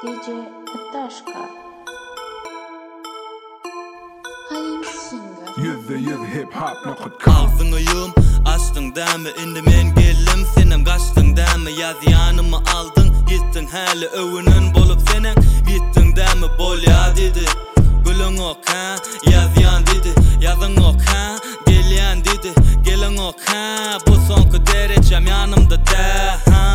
DJ Natashka. Halim Singer. %100hiphop.com. Ağzını yum, açtın demi, indi men geldim senem kaçtın demi, yaz yanımı aldın, gittin hali övünün bolup senem, gittin demi bol ya dedi. Gülün ok ha, yaz yan dedi, yazın ok ha, gelen dedi, gelin ok ha, bu sonku derecem yanımda de ha,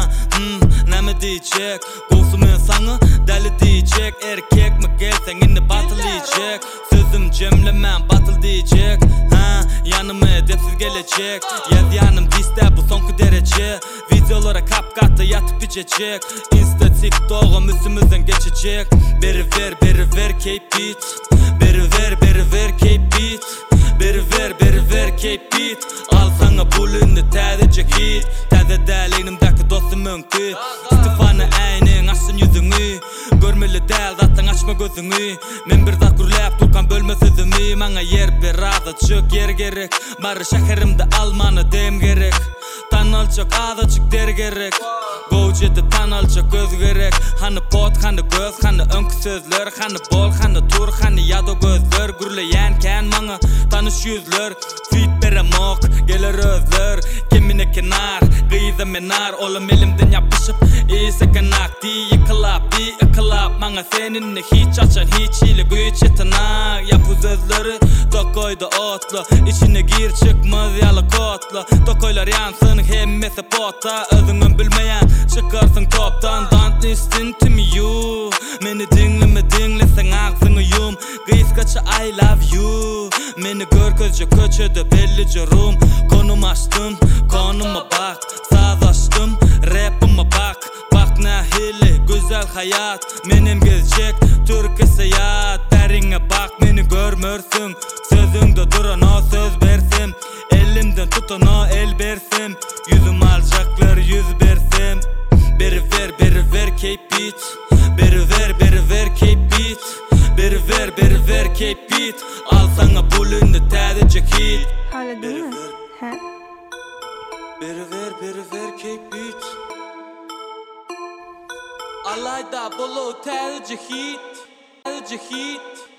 ne diyecek, kokusumun sana deli diyecek, erkek mi gelsen indi batıl diyecek, sözüm cemlemem batıl diyecek, ha, yanıma edepsiz gelecek, yaz yanım diste bu sonku derece, videolara kapkatta yatıp içecek, insta tiktok'um üstümüzden geçecek, beri ver cape beat, beri ver cape beat, beri ver cape beat, al sana bulundu tədəcək hit, tədə dəl eynimdəki dostum mümkün, istifanı əynin açsın yüzünü, görmeli dəl zaten açma gözünü, men bir zat gürləb durkan bölmə sözümü, mənə yer bir azıcık yer gerek, bari şəhərimdə almanı dem gerek, tanalcak azıcık der gerek, Gojeti tanalcak göz gerek, hani pot, hani göz, hani önkü sözler, hani bol, hani tur, hani yado gözler, gürleyen ken bana tanış yüzler, fit beremok, gelir özler, kimine kenar, gıyıza menar, oğlum elimden yapışıp, iyisi kanak, di yıkılap, bana seninle hiç açan, hiç hile güç yetinak, yapı sözleri, tokoyda otlu, içine gir çıkmaz yalı kotlu, tokoylar yansın, hemmesi potta, özünün bilmeyen, çıkarsın toptan, don't listen to me you, meni dinle sen ağzını yum, kıyıskaça I love you, meni gör közce köçede bellice rum, konum açtım, konuma bak, saz açtım, rapıma bak, bak ne hili, güzel hayat, menim gezecek, Türkiye seyahat, derine bak, beni görmürsün, sözünde duran o söz versim, elimden tutan o el versim, yüzüm alacaklar yüz versim, beri ver cape beat, beri ver cape beat, beri ver cape beat, al sana bulundu tədəcək hit, Hala değil mi? He? beri ver cape beat, alayda bulu tədəcək hit,